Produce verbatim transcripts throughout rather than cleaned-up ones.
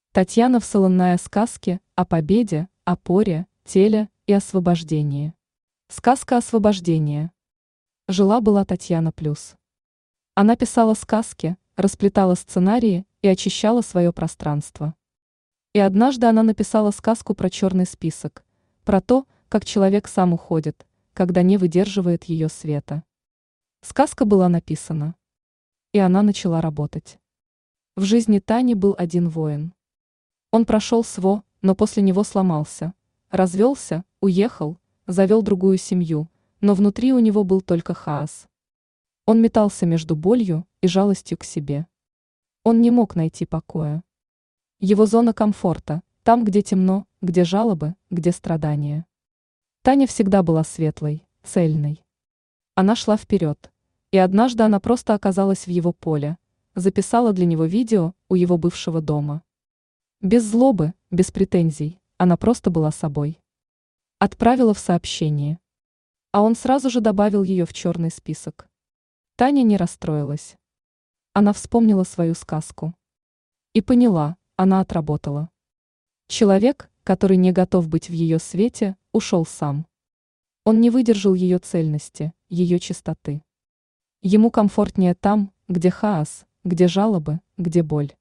Татьяна Всолонная сказки о победе, опоре, теле и освобождении. Сказка освобождения. Жила-была Татьяна Плюс. Она писала сказки, расплетала сценарии и очищала свое пространство. И однажды она написала сказку про черный список, про то, как человек сам уходит, когда не выдерживает ее света. Сказка была написана. И она начала работать. В жизни Тани был один воин. Он прошел СВО, но после него сломался, развелся, уехал, завел другую семью, но внутри у него был только хаос. Он метался между болью и жалостью к себе. Он не мог найти покоя. Его зона комфорта, там, где темно, где жалобы, где страдания. Таня всегда была светлой, цельной. Она шла вперед, и однажды она просто оказалась в его поле, записала для него видео у его бывшего дома. Без злобы, без претензий, она просто была собой. Отправила в сообщение. А он сразу же добавил ее в черный список. Таня не расстроилась. Она вспомнила свою сказку. И поняла, она отработала. Человек, который не готов быть в ее свете, ушел сам. Он не выдержал ее цельности, ее чистоты. Ему комфортнее там, где хаос, где жалобы, где боль.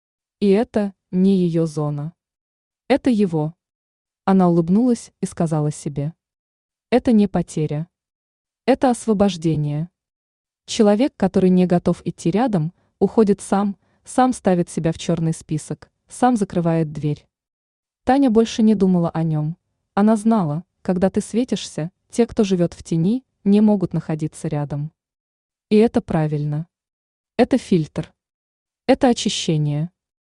И это не ее зона. Это его. Она улыбнулась и сказала себе. Это не потеря. Это освобождение. Человек, который не готов идти рядом, уходит сам, сам ставит себя в черный список, сам закрывает дверь. Таня больше не думала о нем. Она знала, когда ты светишься, те, кто живет в тени, не могут находиться рядом. И это правильно. Это фильтр. Это очищение.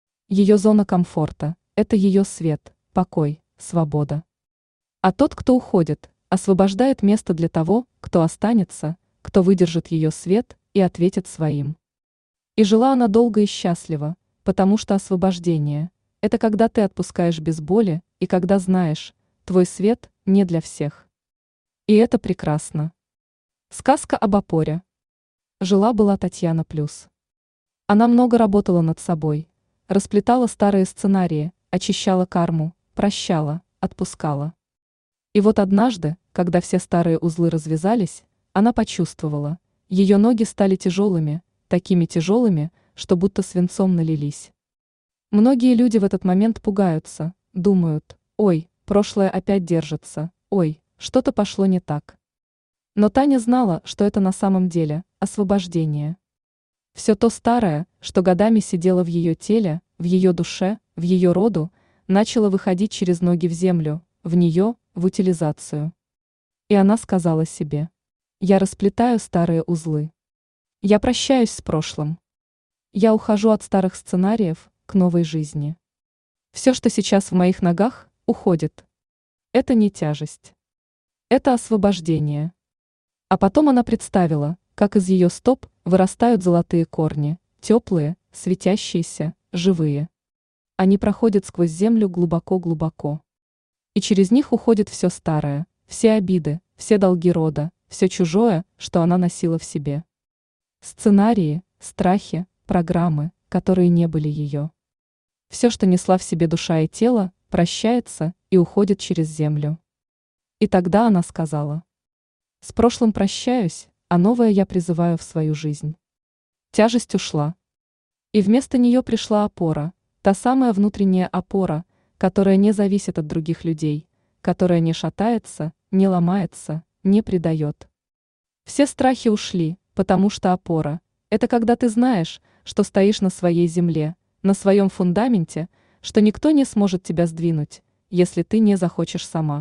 Ее зона комфорта – это ее свет, покой, свобода. А тот, кто уходит, освобождает место для того, кто останется, кто выдержит ее свет и ответит своим. И жила она долго и счастливо, потому что освобождение – это когда ты отпускаешь без боли и когда знаешь, твой свет не для всех. И это прекрасно. Сказка об опоре. Жила-была Татьяна Плюс. Она много работала над собой, расплетала старые сценарии, очищала карму, прощала, отпускала. И вот однажды, когда все старые узлы развязались, она почувствовала, ее ноги стали тяжелыми, такими тяжелыми, что будто свинцом налились. Многие люди в этот момент пугаются, думают, ой, прошлое опять держится, ой, что-то пошло не так. Но Таня знала, что это на самом деле освобождение. Все то старое, что годами сидело в ее теле, в ее душе, в ее роду, начало выходить через ноги в землю, в нее, в утилизацию. И она сказала себе, я расплетаю старые узлы. Я прощаюсь с прошлым. Я ухожу от старых сценариев к новой жизни. Все, что сейчас в моих ногах, уходит. Это не тяжесть. Это освобождение. А потом она представила, как из ее стоп вырастают золотые корни, теплые, светящиеся, живые. Они проходят сквозь землю глубоко-глубоко. И через них уходит все старое, все обиды, все долги рода, все чужое, что она носила в себе. Сценарии, страхи, программы, которые не были ее. Все, что несла в себе душа и тело, прощается и уходит через землю. И тогда она сказала, с прошлым прощаюсь, а новое я призываю в свою жизнь. Тяжесть ушла. И вместо нее пришла опора, та самая внутренняя опора, которая не зависит от других людей, которая не шатается, не ломается, не предает. Все страхи ушли, потому что опора – это когда ты знаешь, что стоишь на своей земле, на своем фундаменте, что никто не сможет тебя сдвинуть, если ты не захочешь сама.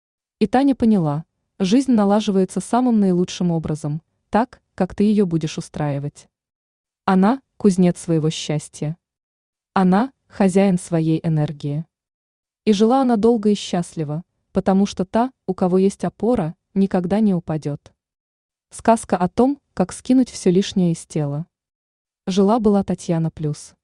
И Таня поняла, жизнь налаживается самым наилучшим образом, так, как ты ее будешь устраивать. Она – кузнец своего счастья. Она – хозяин своей энергии. И жила она долго и счастливо, потому что та, у кого есть опора, никогда не упадет. Сказка о том, как скинуть все лишнее из тела. Жила-была Татьяна Плюс.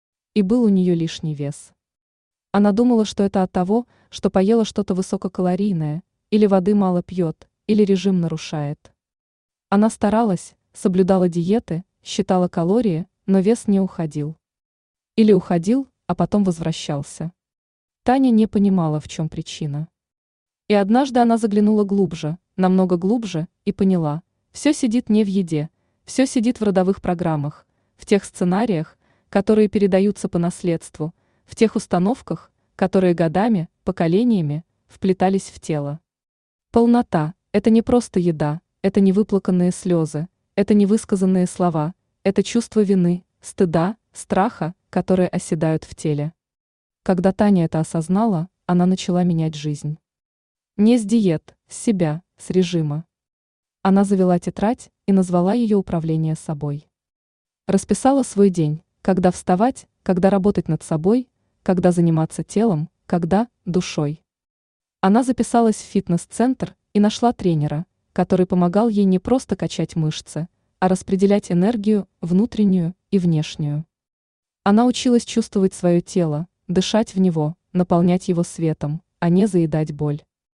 И был у нее лишний вес. Она думала, что это от того, что поела что-то высококалорийное, или воды мало пьет, или режим нарушает. Она старалась, соблюдала диеты, считала калории, но вес не уходил. Или уходил, а потом возвращался. Таня не понимала, в чем причина. И однажды она заглянула глубже, намного глубже, и поняла, все сидит не в еде, все сидит в родовых программах, в тех сценариях, которые передаются по наследству, в тех установках, которые годами, поколениями вплетались в тело. Полнота – это не просто еда, это не выплаканные слезы, это не высказанные слова, это чувство вины, стыда, страха, которые оседают в теле. Когда Таня это осознала, она начала менять жизнь. Не с диет, с себя, с режима. Она завела тетрадь и назвала ее «Управление собой». Расписала свой день, когда вставать, когда работать над собой, когда заниматься телом, когда душой. Она записалась в фитнес-центр и нашла тренера, который помогал ей не просто качать мышцы, а распределять энергию внутреннюю и внешнюю. Она училась чувствовать свое тело, дышать в него, наполнять его светом, а не заедать боль.